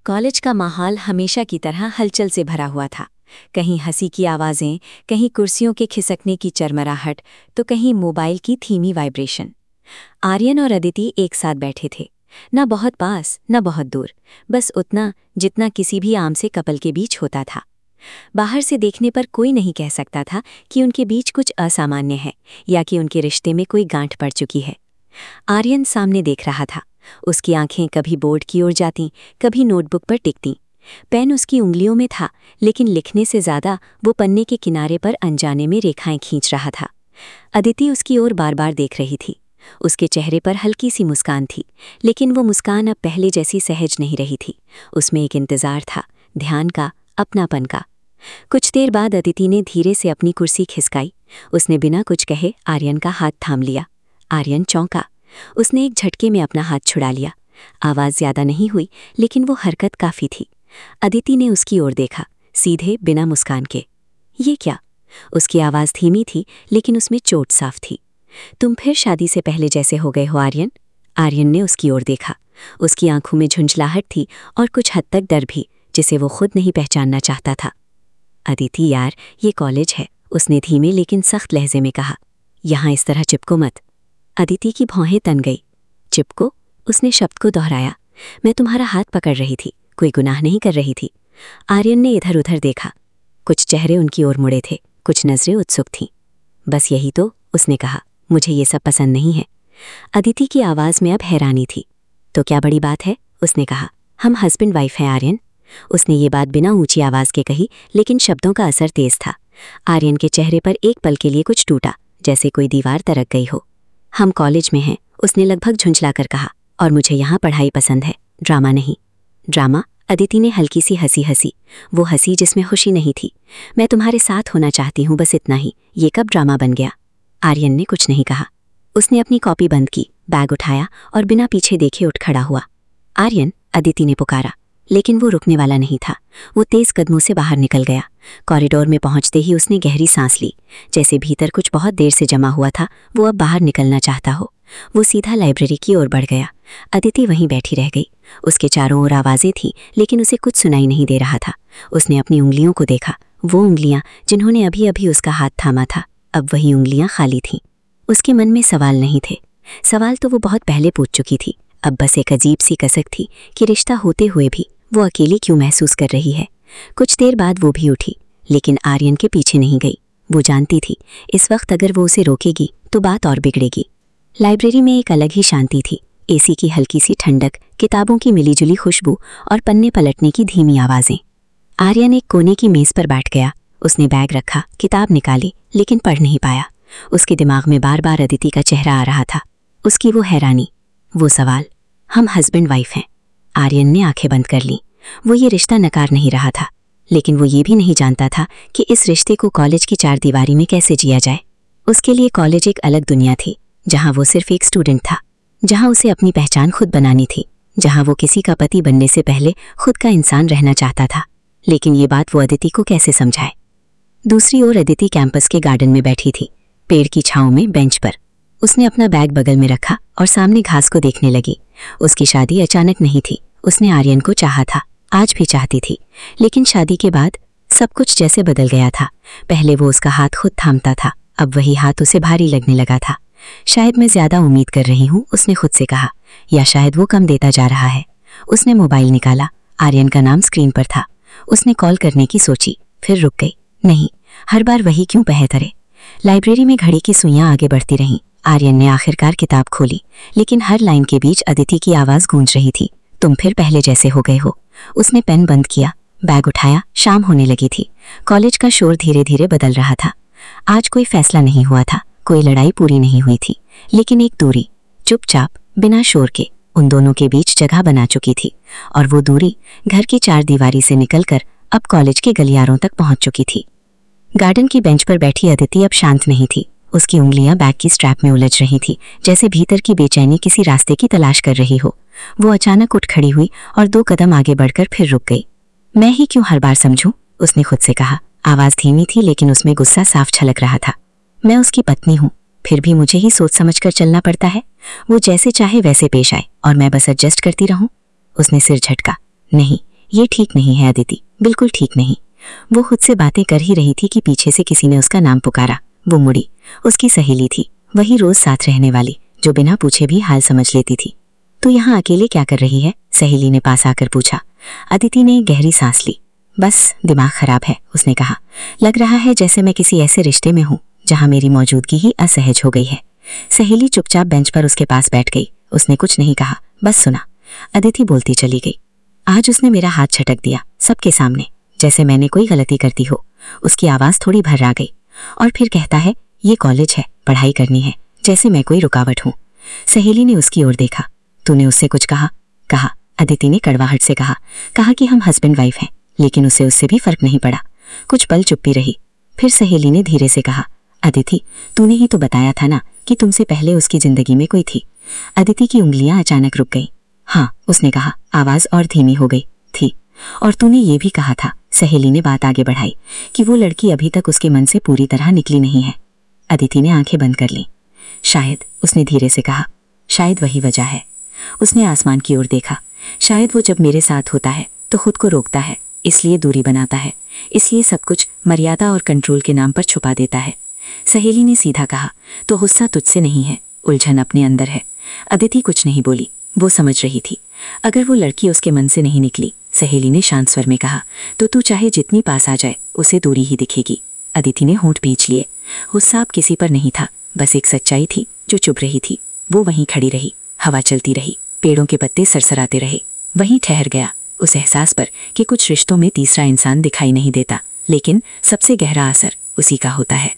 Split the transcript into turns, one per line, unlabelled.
College का माहौल हमेशा की तरह हलचल से भरा हुआ था। कहीं हंसी की आवाज़ें, कहीं कुर्सियों के खिसकने की चरमराहट, तो कहीं मोबाइल की धीमी वाइब्रेशन। आर्यन और अदिति एक साथ बैठे थे, न बहुत पास न बहुत दूर, बस उतना जितना किसी भी आम से कपल के बीच होता था। बाहर से देखने पर कोई नहीं कह सकता था कि उनके बीच कुछ असामान्य है या कि उनके रिश्ते में कोई गांठ पड़ चुकी है। आर्यन सामने देख रहा था। उसकी आंखें कभी बोर्ड की ओर जातीं, कभी नोटबुक पर टिकतीं। पेन उसकी उंगलियों में था, लेकिन लिखने से ज्यादा वो पन्ने के किनारे पर अनजाने में रेखाएं खींच रहा था। अदिति उसकी ओर बार बार देख रही थी। उसके चेहरे पर हल्की सी मुस्कान थी, लेकिन वो मुस्कान अब पहले जैसी सहज नहीं रही थी। उसमें एक इंतजार था, ध्यान का, अपनापन का। कुछ देर बाद अदिति ने धीरे से अपनी कुर्सी खिसकाई। उसने बिना कुछ कहे आर्यन का हाथ थाम लिया। आर्यन चौंका। उसने एक झटके में अपना हाथ छुड़ा लिया। आवाज़ ज्यादा नहीं हुई, लेकिन वो हरकत काफ़ी थी। अदिति ने उसकी ओर देखा, सीधे बिना मुस्कान के। ये क्या? उसकी आवाज़ धीमी थी, लेकिन उसमें चोट साफ थी। तुम फिर शादी से पहले जैसे हो गए हो आर्यन। आर्यन ने उसकी ओर देखा। उसकी आंखों में झुंझलाहट थी और कुछ हद तक डर भी, जिसे वो खुद नहीं पहचानना चाहता था। अदिति यार, ये कॉलेज है, उसने धीमे लेकिन सख्त लहजे में कहा। यहाँ इस तरह चिपको मत। अदिति की भौहें तन गई। चिपको? उसने शब्द को दोहराया। मैं तुम्हारा हाथ पकड़ रही थी, कोई गुनाह नहीं कर रही थी। आर्यन ने इधर उधर देखा। कुछ चेहरे उनकी ओर मुड़े थे, कुछ नजरें उत्सुक थीं। बस यही तो, उसने कहा। मुझे ये सब पसंद नहीं है। अदिति की आवाज़ में अब हैरानी थी। तो क्या बड़ी बात है? उसने कहा। हम हस्बैंड वाइफ हैं आर्यन। उसने ये बात बिना ऊंची आवाज़ के कही, लेकिन शब्दों का असर तेज था। आर्यन के चेहरे पर एक पल के लिए कुछ टूटा, जैसे कोई दीवार तरक गई हो। हम कॉलेज में हैं, उसने लगभग झुंझलाकर कहा, और मुझे यहाँ पढ़ाई पसंद है, ड्रामा नहीं। ड्रामा? अदिति ने हल्की सी हंसी हंसी, वो हंसी जिसमें खुशी नहीं थी। मैं तुम्हारे साथ होना चाहती हूँ, बस इतना ही। ये कब ड्रामा बन गया? आर्यन ने कुछ नहीं कहा। उसने अपनी कॉपी बंद की, बैग उठाया और बिना पीछे देखे उठ खड़ा हुआ। आर्यन, अदिति ने पुकारा, लेकिन वो रुकने वाला नहीं था। वो तेज कदमों से बाहर निकल गया। कॉरिडोर में पहुंचते ही उसने गहरी सांस ली, जैसे भीतर कुछ बहुत देर से जमा हुआ था, वो अब बाहर निकलना चाहता हो। वो सीधा लाइब्रेरी की ओर बढ़ गया। अदिति वहीं बैठी रह गई। उसके चारों ओर आवाज़ें थीं, लेकिन उसे कुछ सुनाई नहीं दे रहा था। उसने अपनी उंगलियों को देखा, वो उंगलियां जिन्होंने अभी अभी उसका हाथ थामा था, अब वही उंगलियां खाली थीं। उसके मन में सवाल नहीं थे। सवाल तो वो बहुत पहले पूछ चुकी थी। अब बस एक अजीब सी कसक थी कि रिश्ता होते हुए भी वो अकेली क्यों महसूस कर रही है। कुछ देर बाद वो भी उठी, लेकिन आर्यन के पीछे नहीं गई। वो जानती थी इस वक्त अगर वो उसे रोकेगी तो बात और बिगड़ेगी। लाइब्रेरी में एक अलग ही शांति थी। एसी की हल्की सी ठंडक, किताबों की मिलीजुली खुशबू और पन्ने पलटने की धीमी आवाज़ें। आर्यन एक कोने की मेज़ पर बैठ गया। उसने बैग रखा, किताब निकाली, लेकिन पढ़ नहीं पाया। उसके दिमाग में बार बार अदिति का चेहरा आ रहा था। उसकी वो हैरानी, वो सवाल। हम हस्बैंड वाइफ हैं। आर्यन ने आंखें बंद कर लीं। वो ये रिश्ता नकार नहीं रहा था, लेकिन वो ये भी नहीं जानता था कि इस रिश्ते को कॉलेज की चार दीवारी में कैसे जिया जाए। उसके लिए कॉलेज एक अलग दुनिया थी, जहाँ वो सिर्फ एक स्टूडेंट था, जहाँ उसे अपनी पहचान खुद बनानी थी, जहाँ वो किसी का पति बनने से पहले खुद का इंसान रहना चाहता था। लेकिन ये बात वो अदिति को कैसे समझाए? दूसरी ओर अदिति कैंपस के गार्डन में बैठी थी, पेड़ की छांव में बेंच पर। उसने अपना बैग बगल में रखा और सामने घास को देखने लगी। उसकी शादी अचानक नहीं थी। उसने आर्यन को चाहा था, आज भी चाहती थी, लेकिन शादी के बाद सब कुछ जैसे बदल गया था। पहले वो उसका हाथ खुद थामता था, अब वही हाथ उसे भारी लगने लगा था। शायद मैं ज्यादा उम्मीद कर रही हूँ, उसने खुद से कहा, या शायद वो कम देता जा रहा है। उसने मोबाइल निकाला। आर्यन का नाम स्क्रीन पर था। उसने कॉल करने की सोची, फिर रुक गई। नहीं, हर बार वही क्यों बहतरे। लाइब्रेरी में घड़ी की सुइयां आगे बढ़ती रहीं। आर्यन ने आखिरकार किताब खोली, लेकिन हर लाइन के बीच अदिति की आवाज़ गूंज रही थी, तुम फिर पहले जैसे हो गए हो। उसने पेन बंद किया, बैग उठाया। शाम होने लगी थी। कॉलेज का शोर धीरे धीरे बदल रहा था। आज कोई फैसला नहीं हुआ था, कोई लड़ाई पूरी नहीं हुई थी, लेकिन एक दूरी, चुपचाप, बिना शोर के, उन दोनों के बीच जगह बना चुकी थी। और वो दूरी घर की चार दीवारी से निकलकर अब कॉलेज के गलियारों तक पहुंच चुकी थी। गार्डन की बेंच पर बैठी अदिति अब शांत नहीं थी। उसकी उंगलियां बैग की स्ट्रैप में उलझ रही थी, जैसे भीतर की बेचैनी किसी रास्ते की तलाश कर रही हो। वो अचानक उठ खड़ी हुई और 2 कदम आगे बढ़कर फिर रुक गई। मैं ही क्यों हर बार समझूं? उसने खुद से कहा। आवाज़ धीमी थी, लेकिन उसमें गुस्सा साफ छलक रहा था। मैं उसकी पत्नी हूँ, फिर भी मुझे ही सोच समझकर चलना पड़ता है। वो जैसे चाहे वैसे पेश आए और मैं बस एडजस्ट करती रहूं। उसने सिर झटका। नहीं, ये ठीक नहीं है अदिति, बिल्कुल ठीक नहीं। वो खुद से बातें कर ही रही थी कि पीछे से किसी ने उसका नाम पुकारा। वो मुड़ी। उसकी सहेली थी, वही रोज साथ रहने वाली, जो बिना पूछे भी हाल समझ लेती थी। तू यहाँ अकेले क्या कर रही है? सहेली ने पास आकर पूछा। अदिति ने गहरी सांस ली। बस दिमाग खराब है, उसने कहा। लग रहा है जैसे मैं किसी ऐसे रिश्ते में हूँ जहाँ मेरी मौजूदगी ही असहज हो गई है। सहेली चुपचाप बेंच पर उसके पास बैठ गई। उसने कुछ नहीं कहा, बस सुना। अदिति बोलती चली गई। आज उसने मेरा हाथ झटक दिया, सबके सामने, जैसे मैंने कोई गलती करती हो। उसकी आवाज थोड़ी भर्रा गई। और फिर कहता है ये कॉलेज है, पढ़ाई करनी है, जैसे मैं कोई रुकावट हूँ। सहेली ने उसकी ओर देखा। तूने उससे कुछ कहा? कहा, अदिति ने कड़वाहट से कहा कि हम हस्बैंड वाइफ हैं, लेकिन उसे उससे भी फर्क नहीं पड़ा। कुछ पल चुप्पी रही। फिर सहेली ने धीरे से कहा, अदिति, तूने ही तो बताया था ना कि तुमसे पहले उसकी जिंदगी में कोई थी। अदिति की उंगलियां अचानक रुक गई। हाँ, उसने कहा, आवाज और धीमी हो गई। थी। और तूने ये भी कहा था, सहेली ने बात आगे बढ़ाई, कि वो लड़की अभी तक उसके मन से पूरी तरह निकली नहीं है। अदिति ने आंखें बंद कर ली। शायद, उसने धीरे से कहा, शायद वही वजह है। उसने आसमान की ओर देखा। शायद वो जब मेरे साथ होता है तो खुद को रोकता है, इसलिए दूरी बनाता है, इसलिए सब कुछ मर्यादा और कंट्रोल के नाम पर छुपा देता है। सहेली ने सीधा कहा, तो गुस्सा तुझसे नहीं है, उलझन अपने अंदर है। अदिति कुछ नहीं बोली, वो समझ रही थी। अगर वो लड़की उसके मन से नहीं निकली, सहेली ने शांत स्वर में कहा, तो तू चाहे जितनी पास आ जाए, उसे दूरी ही दिखेगी। अदिति ने होंठ भींच लिए। गुस्सा अब किसी पर नहीं था, बस एक सच्चाई थी जो चुभ रही थी। वो वहीं खड़ी रही, हवा चलती रही, पेड़ों के पत्ते सरसराते रहे। वहीं ठहर गया, उस एहसास पर कि कुछ रिश्तों में तीसरा इंसान दिखाई नहीं देता, लेकिन सबसे गहरा असर उसी का होता है।